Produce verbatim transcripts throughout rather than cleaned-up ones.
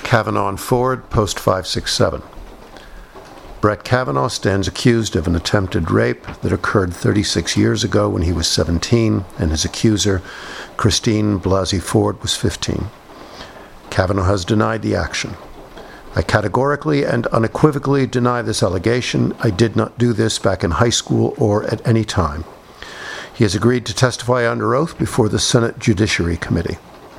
Kavanaugh and Ford, post five six seven. Brett Kavanaugh stands accused of an attempted rape that occurred thirty-six years ago when he was seventeen, and his accuser, Christine Blasey Ford, was fifteen. Kavanaugh has denied the action. I categorically and unequivocally deny this allegation. I did not do this back in high school or at any time. He has agreed to testify under oath before the Senate Judiciary Committee.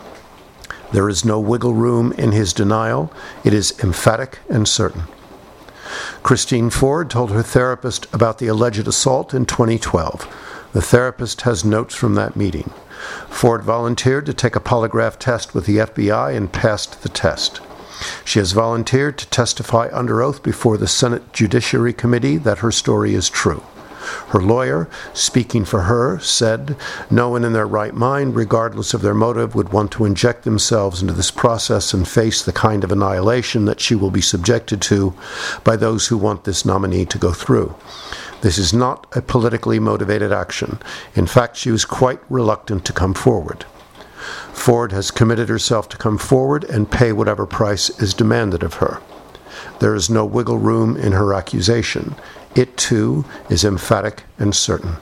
There is no wiggle room in his denial. It is emphatic and certain. Christine Ford told her therapist about the alleged assault in twenty twelve. The therapist has notes from that meeting. Ford volunteered to take a polygraph test with the F B I and passed the test. She has volunteered to testify under oath before the Senate Judiciary Committee that her story is true. Her lawyer, speaking for her, said, "No one in their right mind, regardless of their motive, would want to inject themselves into this process and face the kind of annihilation that she will be subjected to by those who want this nominee to go through. This is not a politically motivated action. In fact, she was quite reluctant to come forward." Ford has committed herself to come forward and pay whatever price is demanded of her. There is no wiggle room in her accusation. It, too, is emphatic and certain.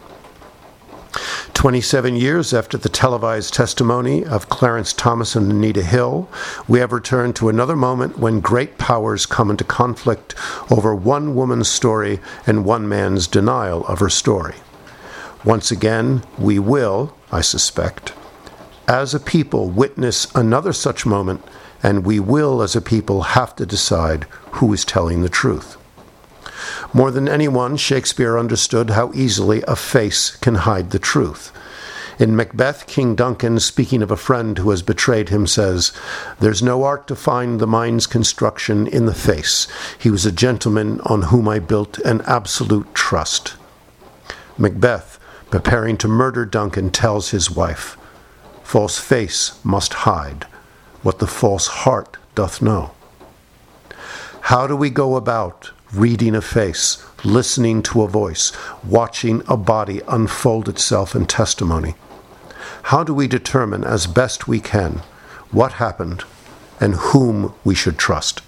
twenty-seven years after the televised testimony of Clarence Thomas and Anita Hill, we have returned to another moment when great powers come into conflict over one woman's story and one man's denial of her story. Once again, we will, I suspect, as a people, witness another such moment, and we will, as a people, have to decide who is telling the truth. More than anyone, Shakespeare understood how easily a face can hide the truth. In Macbeth, King Duncan, speaking of a friend who has betrayed him, says, "There's no art to find the mind's construction in the face. He was a gentleman on whom I built an absolute trust." Macbeth, preparing to murder Duncan, tells his wife, "False face must hide what the false heart doth know." How do we go about reading a face, listening to a voice, watching a body unfold itself in testimony? How do we determine as best we can what happened and whom we should trust?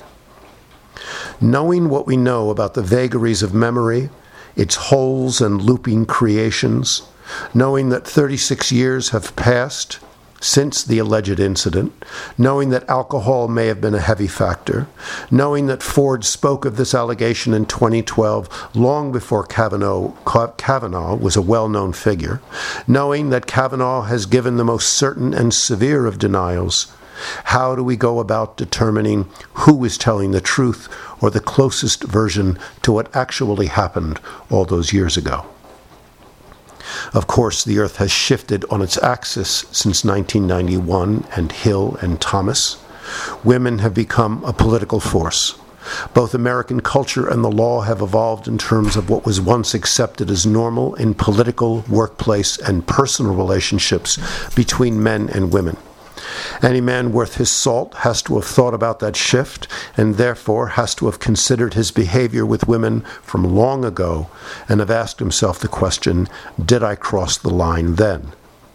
Knowing what we know about the vagaries of memory, its holes and looping creations, knowing that thirty-six years have passed since the alleged incident, knowing that alcohol may have been a heavy factor, knowing that Ford spoke of this allegation in twenty twelve, long before Kavanaugh, Kavanaugh was a well-known figure, knowing that Kavanaugh has given the most certain and severe of denials, how do we go about determining who is telling the truth or the closest version to what actually happened all those years ago? Of course, the earth has shifted on its axis since nineteen ninety-one and Hill and Thomas. Women have become a political force. Both American culture and the law have evolved in terms of what was once accepted as normal in political, workplace, and personal relationships between men and women. Any man worth his salt has to have thought about that shift and therefore has to have considered his behavior with women from long ago and have asked himself the question, did I cross the line then?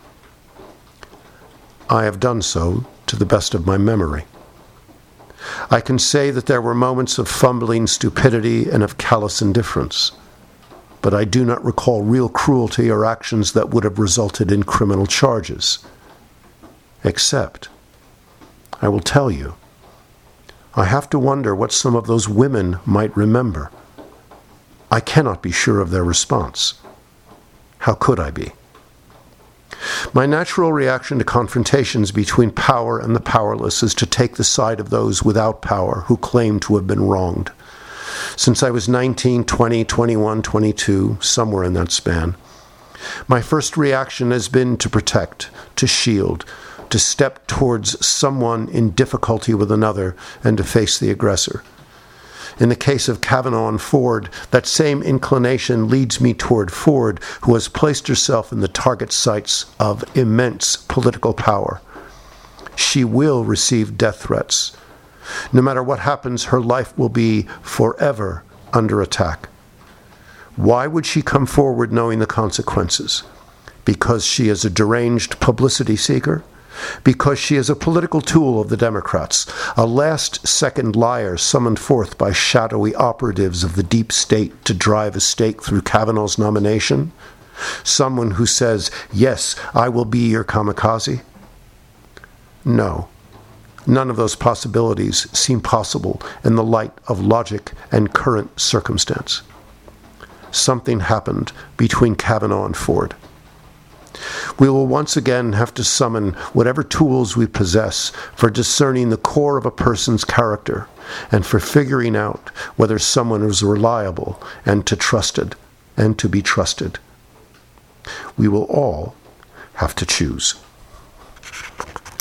I have done so to the best of my memory. I can say that there were moments of fumbling stupidity and of callous indifference, but I do not recall real cruelty or actions that would have resulted in criminal charges. Except, I will tell you, I have to wonder what some of those women might remember. I cannot be sure of their response. How could I be? My natural reaction to confrontations between power and the powerless is to take the side of those without power who claim to have been wronged. Since I was nineteen, twenty, twenty-one, twenty-two, somewhere in that span, my first reaction has been to protect, to shield, to step towards someone in difficulty with another and to face the aggressor. In the case of Kavanaugh and Ford, that same inclination leads me toward Ford, who has placed herself in the target sights of immense political power. She will receive death threats. No matter what happens, her life will be forever under attack. Why would she come forward knowing the consequences? Because she is a deranged publicity seeker? because she is a political tool of the Democrats, a last-second liar summoned forth by shadowy operatives of the deep state to drive a stake through Kavanaugh's nomination, someone who says, yes, I will be your kamikaze? No. None of those possibilities seem possible in the light of logic and current circumstance. Something happened between Kavanaugh and Ford. We will once again have to summon whatever tools we possess for discerning the core of a person's character and for figuring out whether someone is reliable and to trusted and to be trusted. We will all have to choose.